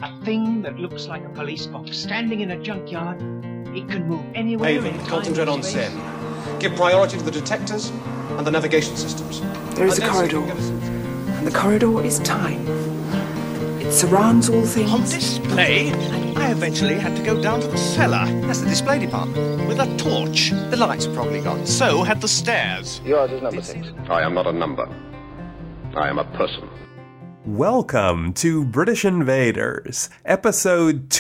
A thing that looks like a police box standing in a junkyard. It can move anywhere. Haven, concentrate on Sen. Give priority to the detectors and the navigation systems. There is a corridor, and the corridor is time. It surrounds all things. On display, I eventually had to go down to the cellar. That's the display department. With a torch. The lights are probably gone. So had the stairs. Yours is number 6. I am not a number. I am a person. Welcome to British Invaders, episode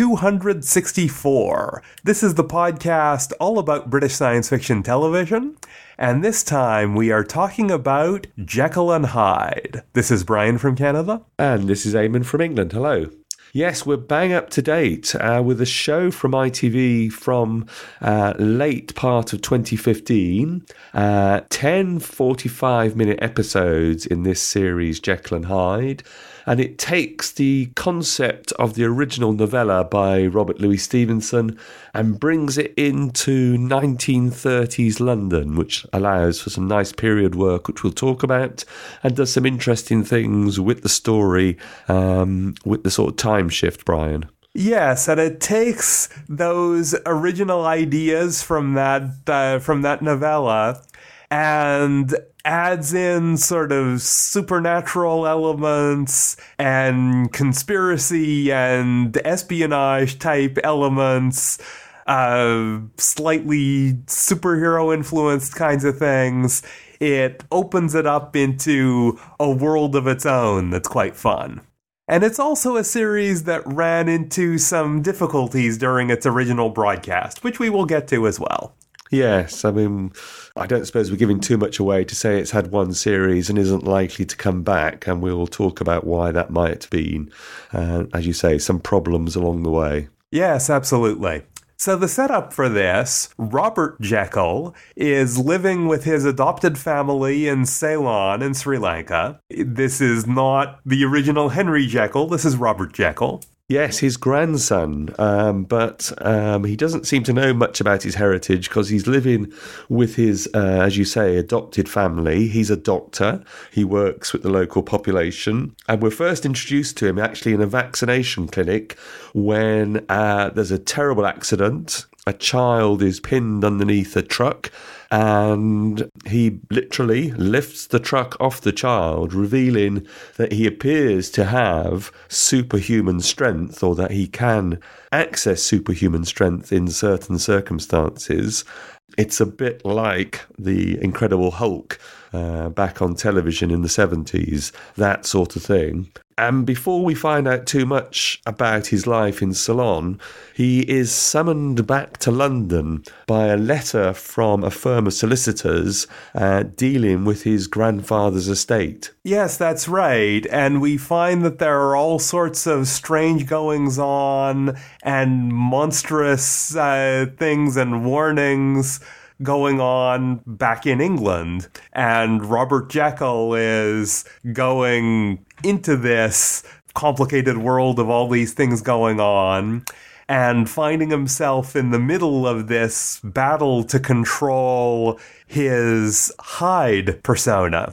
264. This is the podcast all about British science fiction television, and this time we are talking about Jekyll and Hyde. This is Brian from Canada. And this is Eamon from England. Hello. Yes, we're bang up to date with a show from ITV from late part of 2015. 10 45-minute episodes in this series, Jekyll and Hyde. And it takes the concept of the original novella by Robert Louis Stevenson and brings it into 1930s London, which allows for some nice period work, which we'll talk about, and does some interesting things with the story, with the sort of time shift, Brian. Yes, and it takes those original ideas from that novella and adds in sort of supernatural elements and conspiracy and espionage type elements, slightly superhero influenced kinds of things. It opens it up into a world of its own that's quite fun. And it's also a series that ran into some difficulties during its original broadcast, which we will get to as well. Yes, I mean, I don't suppose we're giving too much away to say it's had one series and isn't likely to come back, and we'll talk about why that might have been, as you say, some problems along the way. Yes, absolutely. So the setup for this, Robert Jekyll is living with his adopted family in Ceylon in Sri Lanka. This is not the original Henry Jekyll, this is Robert Jekyll. Yes, his grandson, but he doesn't seem to know much about his heritage because he's living with his, as you say, adopted family. He's a doctor. He works with the local population. And we're first introduced to him actually in a vaccination clinic when there's a terrible accident. A child is pinned underneath a truck, and he literally lifts the truck off the child, revealing that he appears to have superhuman strength, or that he can access superhuman strength in certain circumstances. It's a bit like the Incredible Hulk back on television in the 70s, that sort of thing. And before we find out too much about his life in Ceylon, he is summoned back to London by a letter from a firm of solicitors dealing with his grandfather's estate. Yes, that's right. And we find that there are all sorts of strange goings-on and monstrous things and warnings going on back in England. And Robert Jekyll is going into this complicated world of all these things going on and finding himself in the middle of this battle to control his Hyde persona.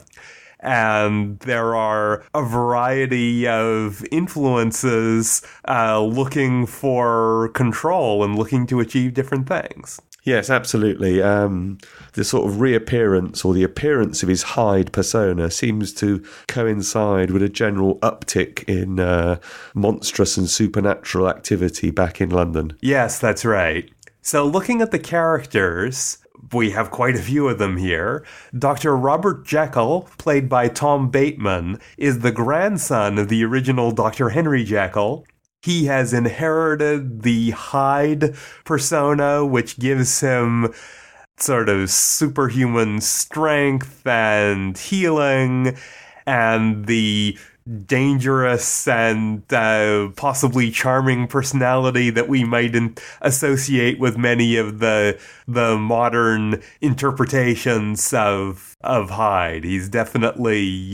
And there are a variety of influences looking for control and looking to achieve different things. Yes, absolutely. The sort of reappearance or the appearance of his Hyde persona seems to coincide with a general uptick in monstrous and supernatural activity back in London. Yes, that's right. So looking at the characters, we have quite a few of them here. Dr. Robert Jekyll, played by Tom Bateman, is the grandson of the original Dr. Henry Jekyll. He has inherited the Hyde persona, which gives him sort of superhuman strength and healing, and the dangerous and possibly charming personality that we might associate with many of the modern interpretations of Hyde. He's definitely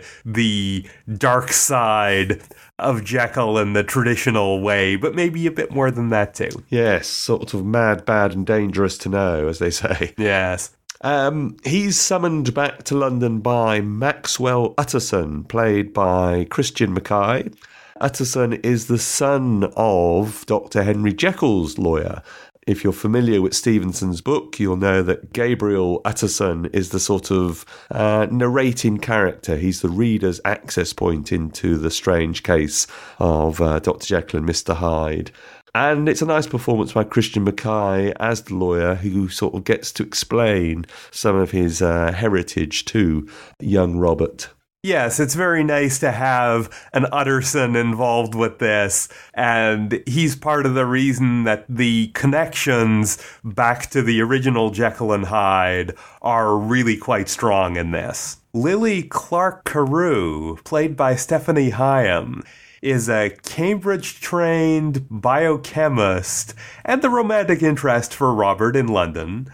the dark side of Jekyll in the traditional way, but maybe a bit more than that too. Yes, sort of mad, bad and dangerous to know, as they say. Yes. He's summoned back to London by Maxwell Utterson, played by Christian Mackay. Utterson is the son of Dr. Henry Jekyll's lawyer. If you're familiar with Stevenson's book, you'll know that Gabriel Utterson is the sort of narrating character. He's the reader's access point into the strange case of Dr. Jekyll and Mr. Hyde. And it's a nice performance by Christian Mackay as the lawyer who sort of gets to explain some of his heritage to young Robert. Yes, it's very nice to have an Utterson involved with this, and he's part of the reason that the connections back to the original Jekyll and Hyde are really quite strong in this. Lily Clark Carew, played by Stephanie Hyam, is a Cambridge-trained biochemist and the romantic interest for Robert in London.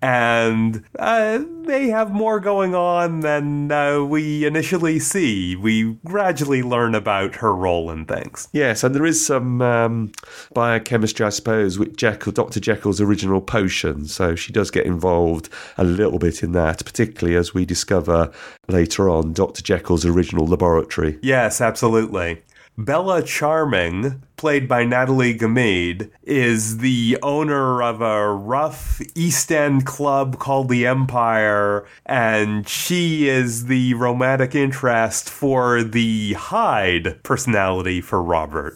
And they have more going on than we initially see. We gradually learn about her role in things. Yes, and there is some biochemistry, I suppose, with Dr. Jekyll's original potion. So she does get involved a little bit in that, particularly as we discover later on Dr. Jekyll's original laboratory. Yes, absolutely. Bella Charming, played by Natalie Gamede, is the owner of a rough East End club called the Empire, and she is the romantic interest for the Hyde personality for Robert,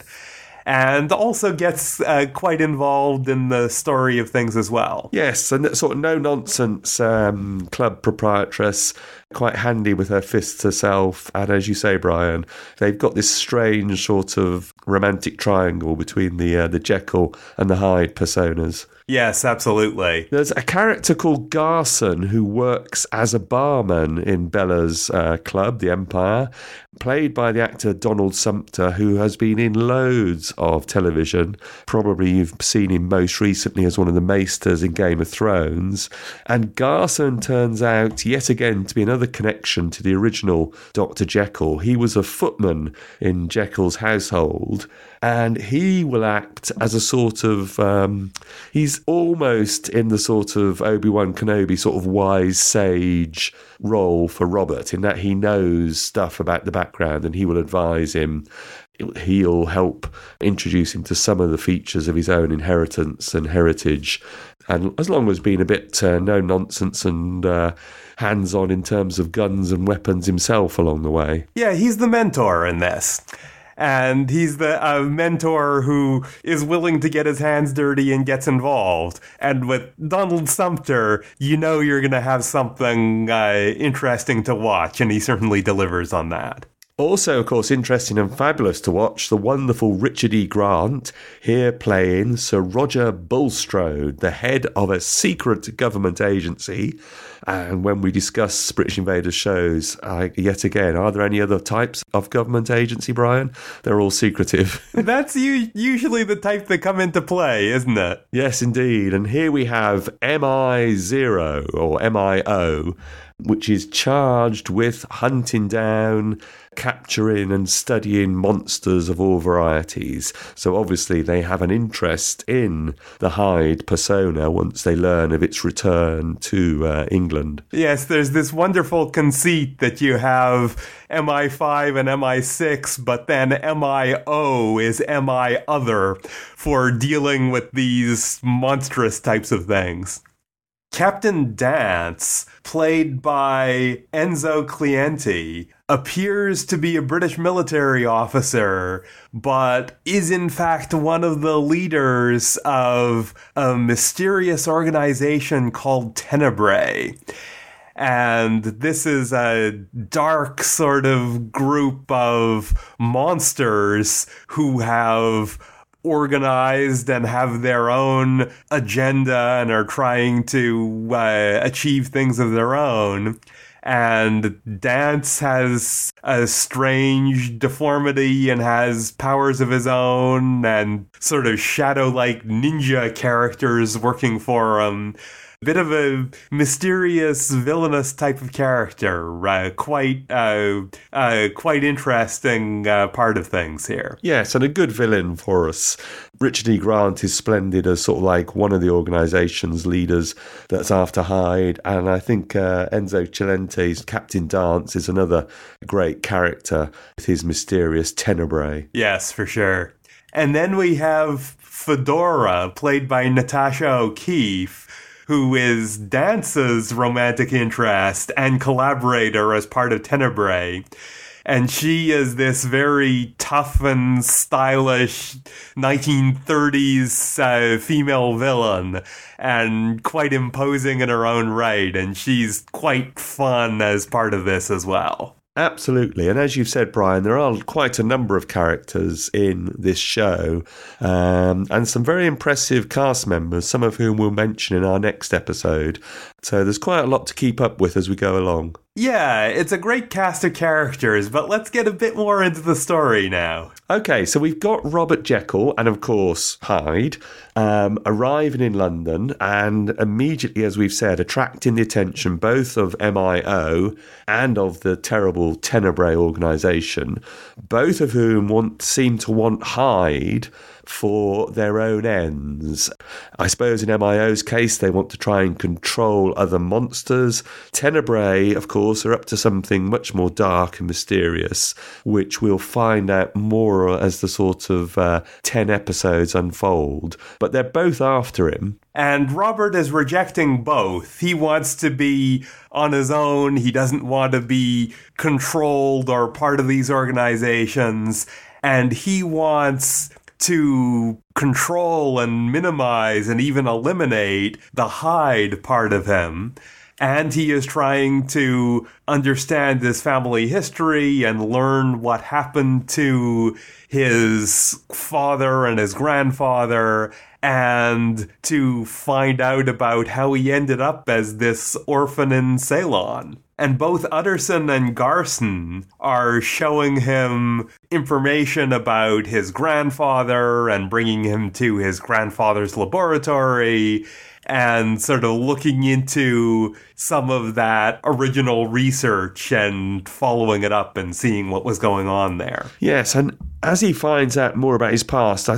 and also gets quite involved in the story of things as well. Yes, and that sort of no-nonsense club proprietress, quite handy with her fists herself. And as you say, Brian, they've got this strange sort of romantic triangle between the Jekyll and the Hyde personas. Yes, absolutely. There's a character called Garson who works as a barman in Bella's club, the Empire, played by the actor Donald Sumpter, who has been in loads of television. Probably you've seen him most recently as one of the maesters in Game of Thrones. And Garson turns out yet again to be another connection to the original Dr. Jekyll. He was a footman in Jekyll's household, and he will act as a sort of he's almost in the sort of Obi-Wan Kenobi sort of wise sage role for Robert, in that he knows stuff about the background and he will advise him. He'll help introduce him to some of the features of his own inheritance and heritage, and as long as being a bit no nonsense and hands-on in terms of guns and weapons himself along the way. Yeah, he's the mentor in this. And he's the mentor who is willing to get his hands dirty and gets involved. And with Donald Sumpter, you know you're going to have something interesting to watch, and he certainly delivers on that. Also, of course, interesting and fabulous to watch, the wonderful Richard E. Grant, here playing Sir Roger Bulstrode, the head of a secret government agency. And when we discuss British Invaders shows, yet again, are there any other types of government agency, Brian? They're all secretive. That's usually the type that come into play, isn't it? Yes, indeed. And here we have MI0, or MIO, which is charged with hunting down, capturing and studying monsters of all varieties. So obviously they have an interest in the Hyde persona once they learn of its return to England. Yes, there's this wonderful conceit that you have MI5 and MI6, but then MIO is MI other for dealing with these monstrous types of things. Captain Dance, played by Enzo Clienti, appears to be a British military officer, but is in fact one of the leaders of a mysterious organization called Tenebrae. And this is a dark sort of group of monsters who have organized and have their own agenda and are trying to achieve things of their own. And Dance has a strange deformity and has powers of his own and sort of shadow-like ninja characters working for him. bit of a mysterious, villainous type of character. Quite interesting part of things here. Yes, and a good villain for us. Richard E. Grant is splendid as sort of like one of the organisation's leaders that's after Hyde, and I think Enzo Cilente's Captain Dance is another great character with his mysterious Tenebrae. Yes, for sure. And then we have Fedora, played by Natasha O'Keeffe, who is Dance's romantic interest and collaborator as part of Tenebrae. And she is this very tough and stylish 1930s female villain, and quite imposing in her own right. And she's quite fun as part of this as well. Absolutely. And as you've said, Brian, there are quite a number of characters in this show, and some very impressive cast members, some of whom we'll mention in our next episode. So there's quite a lot to keep up with as we go along. Yeah, it's a great cast of characters, but let's get a bit more into the story now. Okay, so we've got Robert Jekyll and, of course, Hyde arriving in London and immediately, as we've said, attracting the attention both of MIO and of the terrible Tenebrae organisation, both of whom seem to want Hyde for their own ends. I suppose in MIO's case, they want to try and control other monsters. Tenebrae, of course, are up to something much more dark and mysterious, which we'll find out more as the sort of 10 episodes unfold. But they're both after him. And Robert is rejecting both. He wants to be on his own. He doesn't want to be controlled or part of these organizations. And he wants to control and minimize and even eliminate the Hyde part of him. And he is trying to understand his family history and learn what happened to his father and his grandfather, and to find out about how he ended up as this orphan in Ceylon. And both Utterson and Garson are showing him information about his grandfather and bringing him to his grandfather's laboratory and sort of looking into some of that original research and following it up and seeing what was going on there. Yes, and as he finds out more about his past,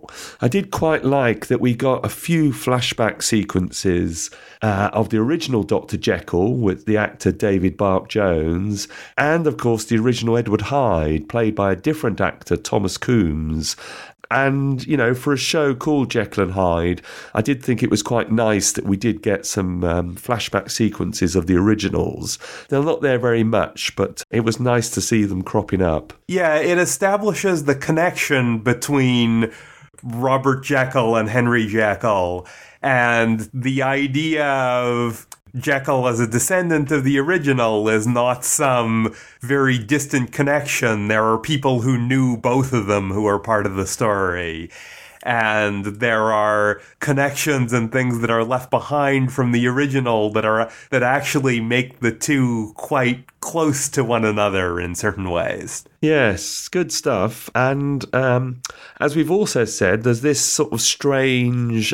I did quite like that we got a few flashback sequences of the original Dr. Jekyll with the actor David Bark Jones, and of course the original Edward Hyde, played by a different actor, Thomas Coombs. And, you know, for a show called Jekyll and Hyde, I did think it was quite nice that we did get some flashback sequences of the originals. They're not there very much, but it was nice to see them cropping up. Yeah, it establishes the connection between Robert Jekyll and Henry Jekyll, and the idea of Jekyll as a descendant of the original is not some very distant connection. There are people who knew both of them who are part of the story. And there are connections and things that are left behind from the original that actually make the two quite close to one another in certain ways. Yes, good stuff. And as we've also said, there's this sort of strange...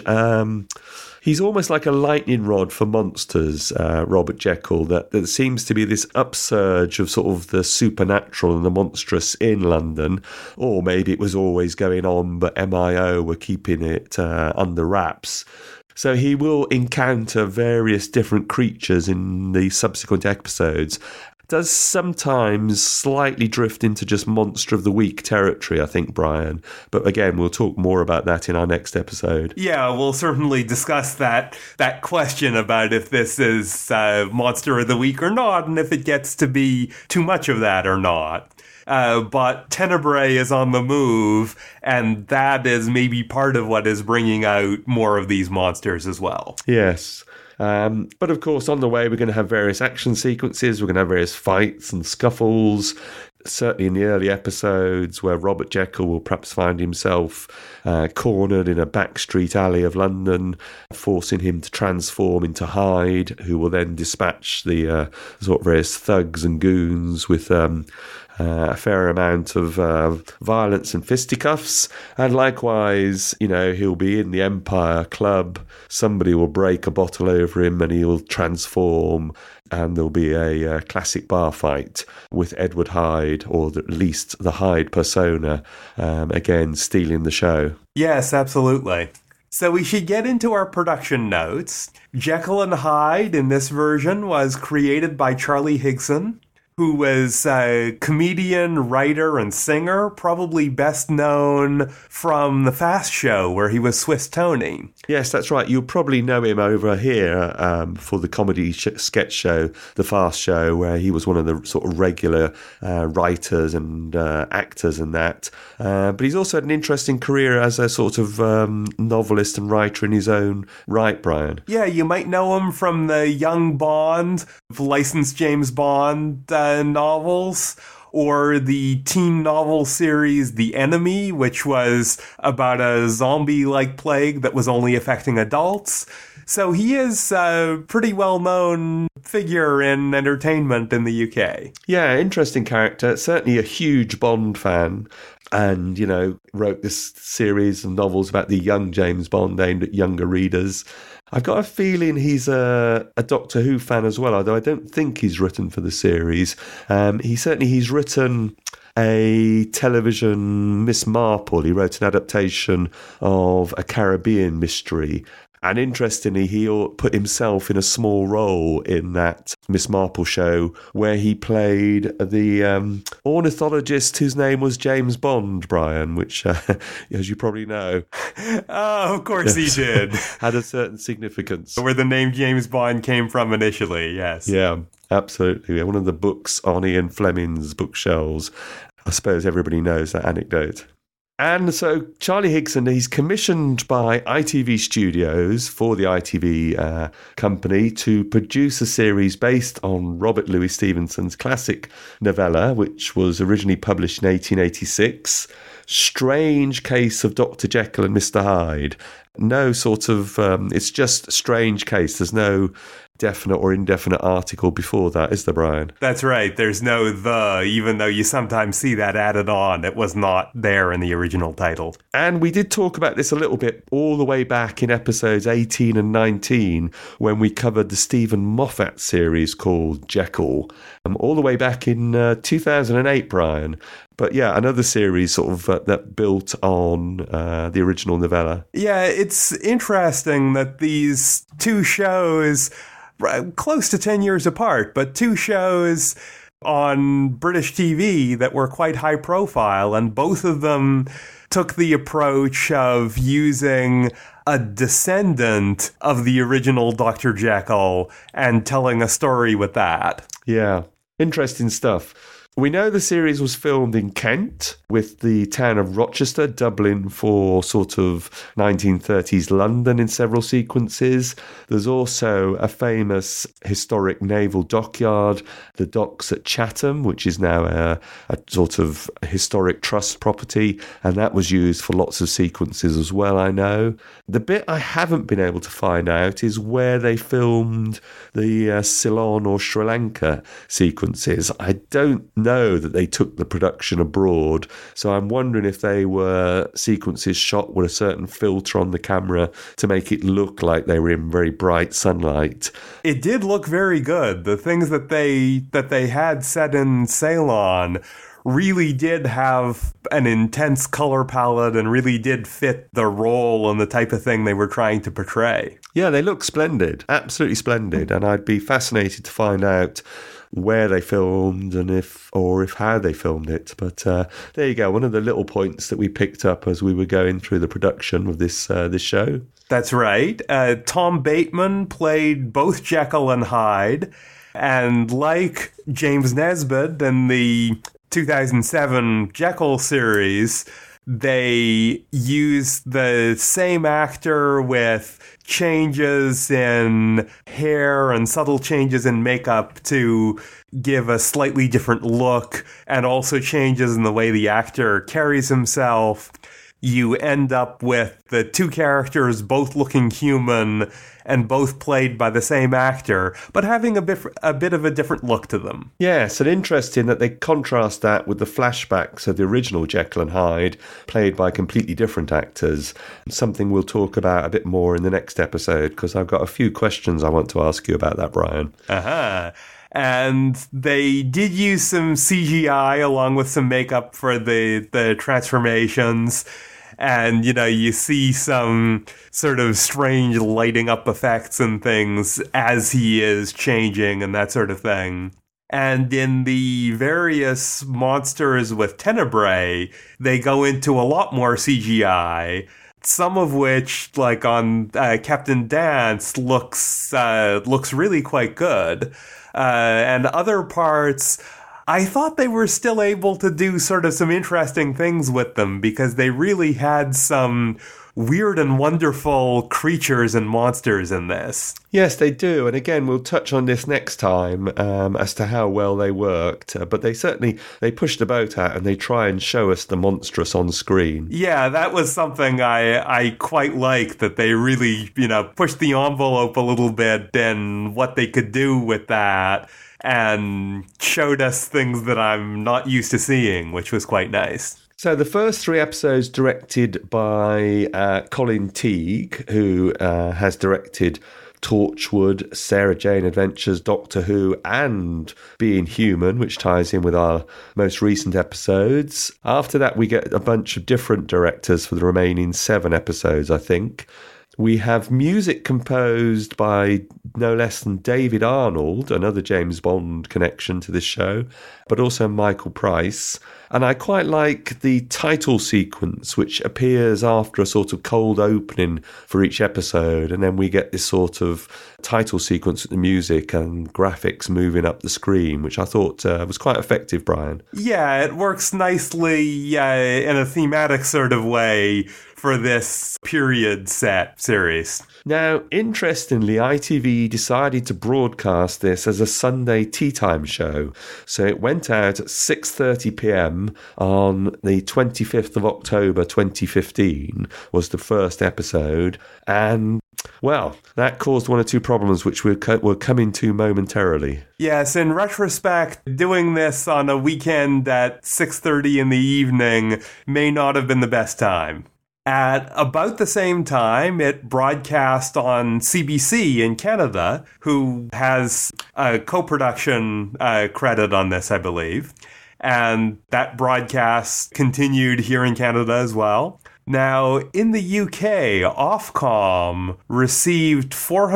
he's almost like a lightning rod for monsters, Robert Jekyll, that seems to be this upsurge of sort of the supernatural and the monstrous in London. Or maybe it was always going on, but MIO were keeping it under wraps. So he will encounter various different creatures in the subsequent episodes. Does sometimes slightly drift into just Monster of the Week territory, I think, Brian. But again, we'll talk more about that in our next episode. Yeah, we'll certainly discuss that question about if this is Monster of the Week or not, and if it gets to be too much of that or not. But Tenebrae is on the move, and that is maybe part of what is bringing out more of these monsters as well. Yes. But of course, on the way, we're going to have various action sequences. We're going to have various fights and scuffles. Certainly in the early episodes where Robert Jekyll will perhaps find himself cornered in a backstreet alley of London, forcing him to transform into Hyde, who will then dispatch the sort of various thugs and goons with a fair amount of violence and fisticuffs. And likewise, he'll be in the Empire Club. Somebody will break a bottle over him and he'll transform. And there'll be a classic bar fight with Edward Hyde, or at least the Hyde persona, again, stealing the show. Yes, absolutely. So we should get into our production notes. Jekyll and Hyde in this version was created by Charlie Higson, who was a comedian, writer, and singer, probably best known from The Fast Show, where he was Swiss Tony. Yes, that's right. You'll probably know him over here for the comedy sketch show, The Fast Show, where he was one of the sort of regular writers and actors in that. But he's also had an interesting career as a sort of novelist and writer in his own right, Brian. Yeah, you might know him from the Young Bond, licensed James Bond novels, or the teen novel series The Enemy, which was about a zombie-like plague that was only affecting adults. So he is a pretty well-known figure in entertainment in the UK. Yeah, interesting character. Certainly a huge Bond fan. And, wrote this series of novels about the young James Bond aimed at younger readers. I've got a feeling he's a Doctor Who fan as well, although I don't think he's written for the series. He's written a television Miss Marple. He wrote an adaptation of a Caribbean mystery. And interestingly, he put himself in a small role in that Miss Marple show where he played the ornithologist whose name was James Bond, Brian, which, as you probably know... Oh, of course he did. Had a certain significance. Where the name James Bond came from initially, yes. Yeah, absolutely. One of the books on Ian Fleming's bookshelves. I suppose everybody knows that anecdote. And so Charlie Higson, he's commissioned by ITV Studios for the ITV company to produce a series based on Robert Louis Stevenson's classic novella, which was originally published in 1886, Strange Case of Dr. Jekyll and Mr. Hyde. No sort of, it's just Strange Case. There's no definite or indefinite article before that, is there, Brian? That's right. There's no the, even though you sometimes see that added on. It was not there in the original title. And we did talk about this a little bit all the way back in episodes 18 and 19 when we covered the Stephen Moffat series called Jekyll, all the way back in 2008, Brian. But yeah, another series sort of that built on the original novella. Yeah, it's interesting that these two shows, close to 10 years apart, but two shows on British TV that were quite high profile, and both of them took the approach of using a descendant of the original Dr. Jekyll and telling a story with that. Yeah, interesting stuff. We know the series was filmed in Kent, with the town of Rochester, Dublin for sort of 1930s London in several sequences. There's also a famous historic naval dockyard, the docks at Chatham, which is now a sort of historic trust property, and that was used for lots of sequences as well, I know. The bit I haven't been able to find out is where they filmed the Ceylon or Sri Lanka sequences. I don't know that they took the production abroad, so I'm wondering if they were sequences shot with a certain filter on the camera to make it look like they were in very bright sunlight. It did look very good. The things that they had set in Ceylon really did have an intense color palette and really did fit the role and the type of thing they were trying to portray. Yeah, they look splendid, absolutely splendid, and I'd be fascinated to find out where they filmed and if how they filmed it. But there you go, one of the little points that we picked up as we were going through the production of this show. That's right. Tom Bateman played both Jekyll and Hyde, and like James Nesbitt in the 2007 Jekyll series, they used the same actor with changes in hair and subtle changes in makeup to give a slightly different look, and also changes in the way the actor carries himself you end up with the two characters both looking human and both played by the same actor, but having a bit of a different look to them. Yes, and interesting that they contrast that with the flashbacks of the original Jekyll and Hyde, played by completely different actors. Something we'll talk about a bit more in the next episode, because I've got a few questions I want to ask you about that, Brian. And they did use some CGI along with some makeup for the transformations. And, you see some sort of strange lighting up effects and things as he is changing and that sort of thing. And in the various monsters with Tenebrae, they go into a lot more CGI, some of which, like on Captain Dance, looks really quite good. And other parts, I thought they were still able to do sort of some interesting things with them, because they really had some weird and wonderful creatures and monsters in this. Yes, they do. And again, we'll touch on this next time as to how well they worked. But they push the boat out and they try and show us the monstrous on screen. Yeah, that was something I quite liked, that they really, pushed the envelope a little bit in what they could do with that, and showed us things that I'm not used to seeing, which was quite nice. So the first 3 episodes directed by Colin Teague, who has directed Torchwood, Sarah Jane Adventures, Doctor Who, and Being Human, which ties in with our most recent episodes. After that, we get a bunch of different directors for the remaining 7 episodes, I think. We have music composed by no less than David Arnold, another James Bond connection to this show, but also Michael Price. And I quite like the title sequence, which appears after a sort of cold opening for each episode. And then we get this sort of title sequence with the music and graphics moving up the screen, which I thought was quite effective, Brian. Yeah, it works nicely in a thematic sort of way for this period set series. Now, interestingly, ITV decided to broadcast this as a Sunday tea time show. So it went out at 6:30 p.m. on the 25th of October 2015 was the first episode. And, well, that caused 1 or 2 problems, which we'll come into momentarily. Yes, in retrospect, doing this on a weekend at 6:30 in the evening may not have been the best time. At about the same time, it broadcast on CBC in Canada, who has a co-production credit on this, I believe. And that broadcast continued here in Canada as well. Now, in the UK, Ofcom received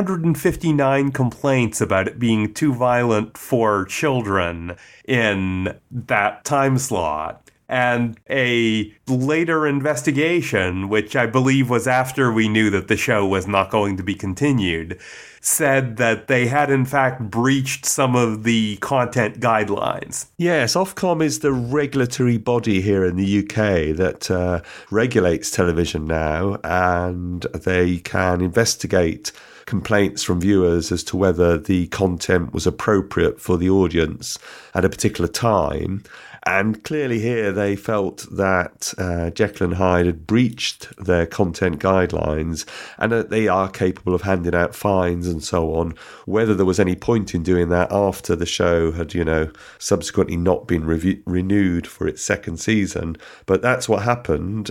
459 complaints about it being too violent for children in that time slot. And a later investigation, which I believe was after we knew that the show was not going to be continued, said that they had in fact breached some of the content guidelines. Yes, Ofcom is the regulatory body here in the UK that regulates television now, and they can investigate complaints from viewers as to whether the content was appropriate for the audience at a particular time. And clearly here they felt that Jekyll and Hyde had breached their content guidelines and that they are capable of handing out fines and so on. Whether there was any point in doing that after the show had, subsequently not been renewed for its second season. But that's what happened.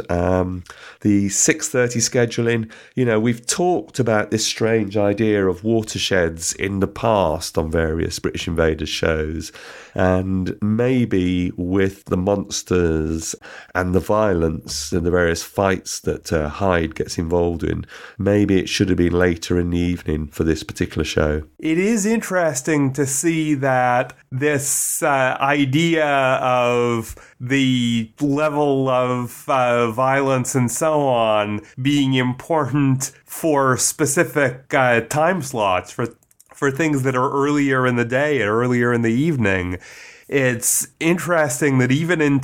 The 6:30 scheduling, we've talked about this strange idea of watersheds in the past on various British Invaders shows. And maybe with the monsters and the violence and the various fights that Hyde gets involved in, maybe it should have been later in the evening for this particular show. It is interesting to see that this idea of the level of violence and so on being important for specific time slots, for things that are earlier in the day or earlier in the evening. It's interesting that even in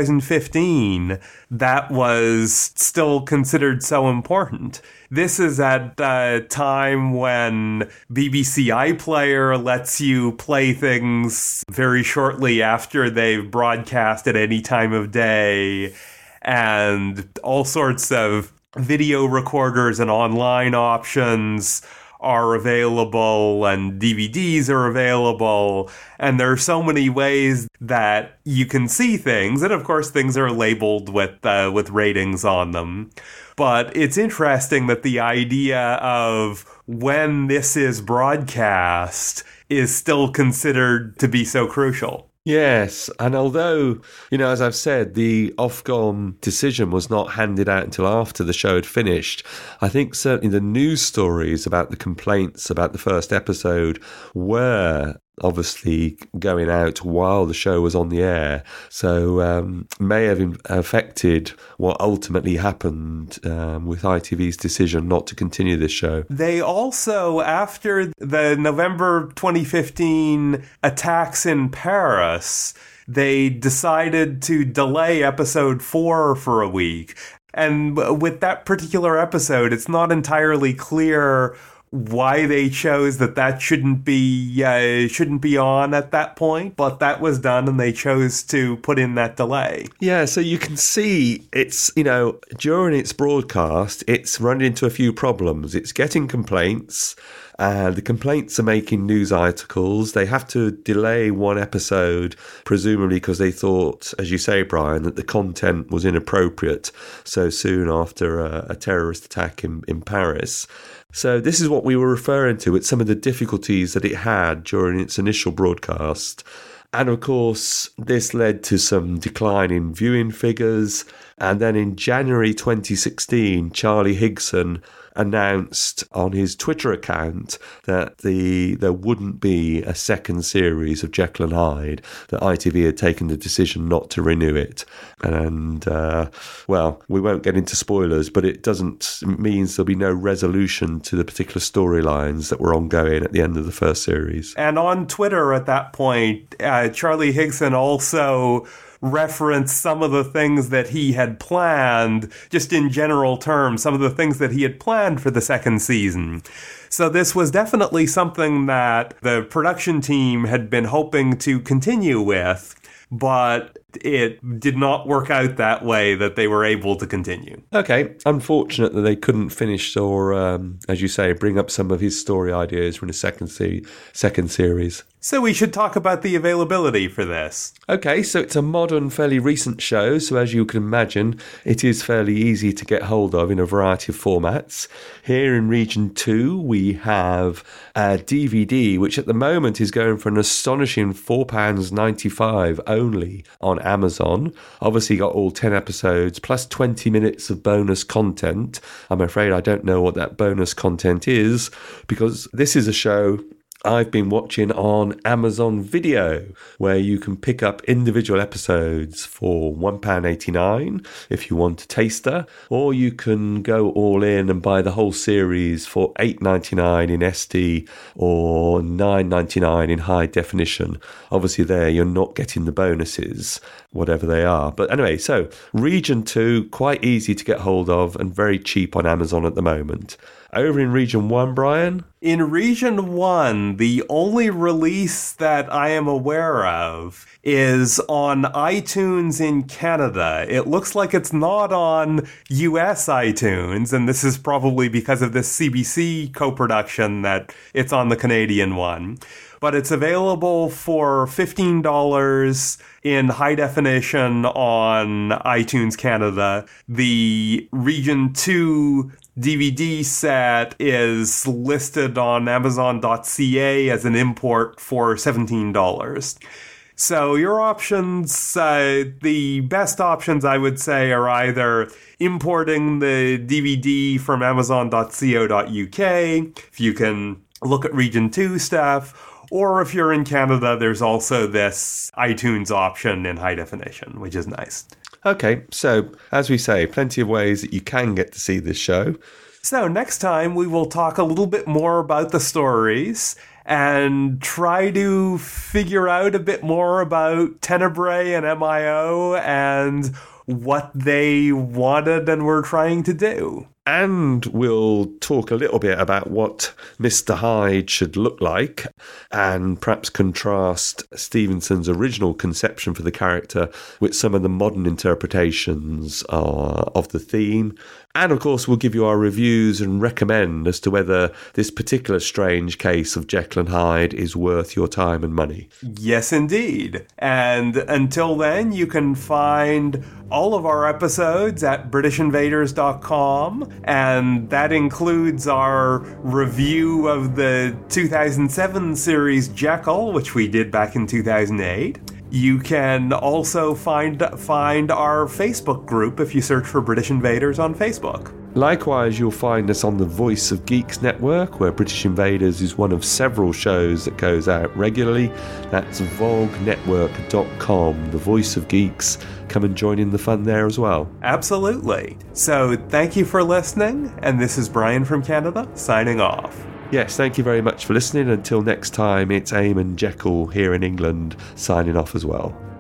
2015, that was still considered so important. This is at a time when BBC iPlayer lets you play things very shortly after they've broadcast at any time of day. and all sorts of video recorders and online options are available, and DVDs are available, and there are so many ways that you can see things, and of course things are labeled with ratings on them. But it's interesting that the idea of when this is broadcast is still considered to be so crucial. Yes, and although, as I've said, the Ofcom decision was not handed out until after the show had finished, I think certainly the news stories about the complaints about the first episode were obviously going out while the show was on the air, so may have affected what ultimately happened with ITV's decision not to continue this show. They also, after the November 2015 attacks in Paris, they decided to delay episode 4 for a week. And with that particular episode, it's not entirely clear why they chose that shouldn't be on at that point, but that was done and they chose to put in that delay. Yeah, so you can see it's, during its broadcast, it's run into a few problems. It's getting complaints, and the complaints are making news articles. They have to delay one episode, presumably because they thought, as you say, Brian, that the content was inappropriate so soon after a terrorist attack in Paris. So this is what we were referring to with some of the difficulties that it had during its initial broadcast. And of course, this led to some decline in viewing figures. And then in January 2016, Charlie Higson announced on his Twitter account that there wouldn't be a second series of Jekyll and Hyde, that ITV had taken the decision not to renew it. And, well, we won't get into spoilers, but it means there'll be no resolution to the particular storylines that were ongoing at the end of the first series. And on Twitter at that point, Charlie Higson also reference some of the things that he had planned, just in general terms, some of the things that he had planned for the second season. So this was definitely something that the production team had been hoping to continue with, but it did not work out that way that they were able to continue. Okay, unfortunate that they couldn't finish or, as you say, bring up some of his story ideas from the second series. So we should talk about the availability for this. Okay, so it's a modern, fairly recent show, so as you can imagine, it is fairly easy to get hold of in a variety of formats. Here in Region 2, we have a DVD, which at the moment is going for an astonishing £4.95 only on Amazon. Obviously got all 10 episodes, plus 20 minutes of bonus content. I'm afraid I don't know what that bonus content is, because this is a show I've been watching on Amazon Video, where you can pick up individual episodes for £1.89 if you want a taster, or you can go all in and buy the whole series for £8.99 in SD or £9.99 in high definition. Obviously there you're not getting the bonuses, whatever they are. But anyway, so Region 2, quite easy to get hold of and very cheap on Amazon at the moment. Over in Region 1, Brian? In Region 1, the only release that I am aware of is on iTunes in Canada. It looks like it's not on US iTunes, and this is probably because of this CBC co-production that it's on the Canadian one. But it's available for $15 in high definition on iTunes Canada. The Region 2 DVD set is listed on Amazon.ca as an import for $17. So your options, the best options I would say are either importing the DVD from Amazon.co.uk, if you can look at Region 2 stuff, or if you're in Canada, there's also this iTunes option in high definition, which is nice. Okay, so as we say, plenty of ways that you can get to see this show. So next time we will talk a little bit more about the stories and try to figure out a bit more about Tenebrae and MIO and what they wanted and were trying to do. And we'll talk a little bit about what Mr. Hyde should look like and perhaps contrast Stevenson's original conception for the character with some of the modern interpretations of the theme. And of course, we'll give you our reviews and recommend as to whether this particular strange case of Jekyll and Hyde is worth your time and money. Yes, indeed. And until then, you can find all of our episodes at BritishInvaders.com, and that includes our review of the 2007 series Jekyll, which we did back in 2008. You can also find our Facebook group if you search for British Invaders on Facebook. Likewise, you'll find us on the Voice of Geeks network, where British Invaders is one of several shows that goes out regularly. That's vognetwork.com, the Voice of Geeks. Come and join in the fun there as well. Absolutely. So thank you for listening, and this is Brian from Canada, signing off. Yes, thank you very much for listening. Until next time, it's Eamon Jekyll here in England, signing off as well.